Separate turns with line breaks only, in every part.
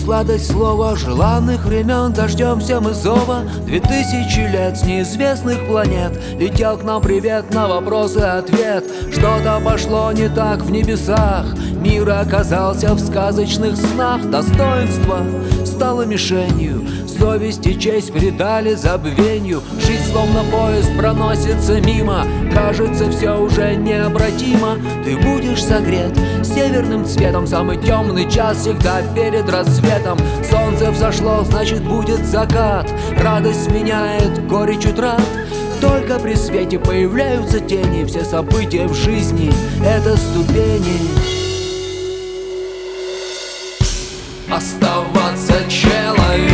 сладость слова желанных времен. Дождемся мы зова 2000 лет с неизвестных планет. Летел к нам привет на вопросы ответ. Что-то пошло не так в небесах. Мир оказался в сказочных снах. Достоинство стало мишенью, совесть и честь предали забвенью. Жизнь словно поезд проносится мимо. Кажется, все уже необратимо. Ты будешь согрет северным цветом. Самый темный час всегда перед рассветом. Солнце взошло, значит будет закат. Радость сменяет горечь утрат. Только при свете появляются тени. Все события в жизни — это ступени. Оставаться человеком,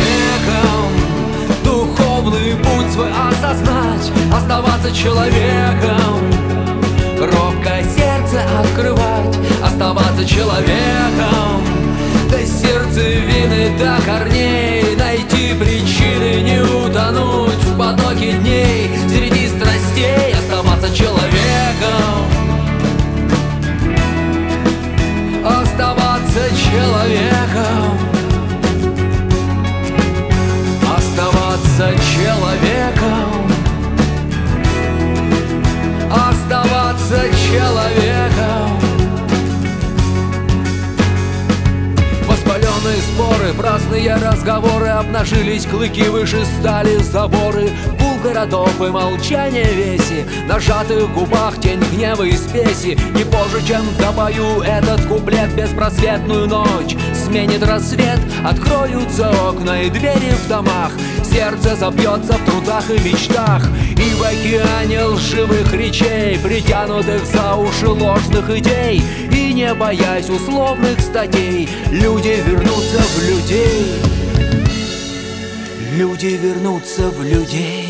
духовный путь свой осознать. Оставаться человеком, робкое сердце открывать. Оставаться человеком, до сердцевины, до корней. Найти причины, не утонуть в потоке дней. Среди страстей оставаться человеком. Оставаться человеком. Оставаться человеком. Оставаться человеком. Воспаленные споры, праздные разговоры. Обнажились клыки, выше стали заборы. Гул городов и молчание веси. На сжатых губах тень гнева и спеси. Не позже, чем допою этот куплет. Беспросветную ночь сменит рассвет. Откроются окна и двери в домах. Сердце забьется в трудах и мечтах. И в океане лживых речей, притянутых за уши ложных идей. И не боясь условных статей, люди вернутся в людей. Люди вернутся в людей.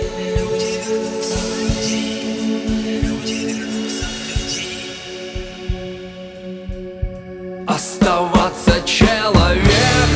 Оставаться человеком,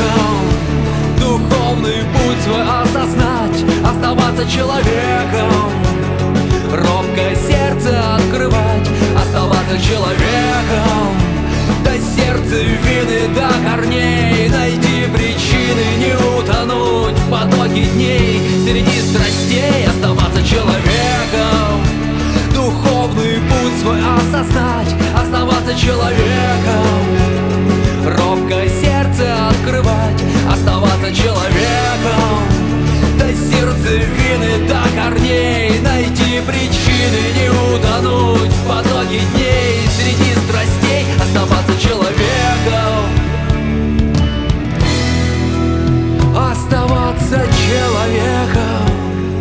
духовный путь свой осознать. Оставаться человеком, робкое сердце открывать. Оставаться человеком, до сердцевины, до корней. Найти причины, не утонуть в потоке дней. Среди страстей оставаться человеком, духовный путь свой осознать. Оставаться человеком, робкое сердце открывать. Оставаться человеком, до сердцевины, до корней. Найти причины, не утонуть в потоке дней. Среди страстей оставаться человеком. Оставаться человеком.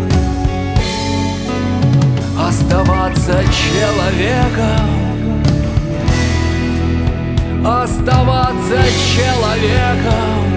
Оставаться человеком. Оставаться человеком.